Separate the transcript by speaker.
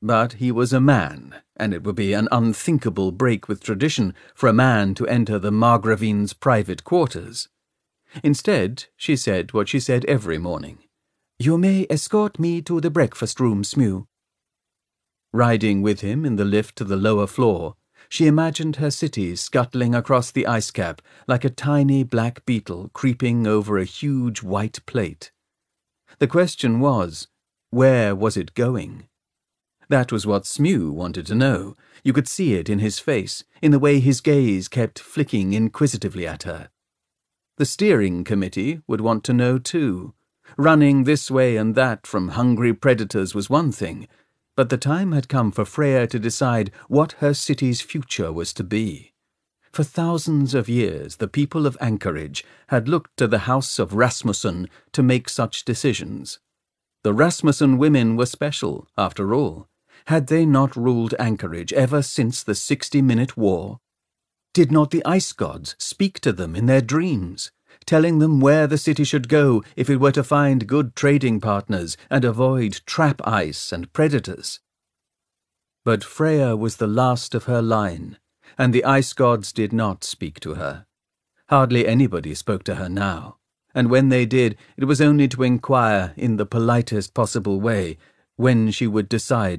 Speaker 1: But he was a man, and it would be an unthinkable break with tradition for a man to enter the Margravine's private quarters. Instead, she said what she said every morning. "You may escort me to the breakfast room, Smew." Riding with him in the lift to the lower floor, she imagined her city scuttling across the ice cap like a tiny black beetle creeping over a huge white plate. The question was, where was it going? That was what Smew wanted to know. You could see it in his face, in the way his gaze kept flicking inquisitively at her. The steering committee would want to know too. Running this way and that from hungry predators was one thing, but the time had come for Freya to decide what her city's future was to be. For thousands of years, the people of Anchorage had looked to the House of Rasmussen to make such decisions. The Rasmussen women were special, after all. Had they not ruled Anchorage ever since the 60-minute war? Did not the ice gods speak to them in their dreams, telling them where the city should go if it were to find good trading partners and avoid trap ice and predators? But Freya was the last of her line, and the ice gods did not speak to her. Hardly anybody spoke to her now, and when they did, it was only to inquire in the politest possible way when she would decide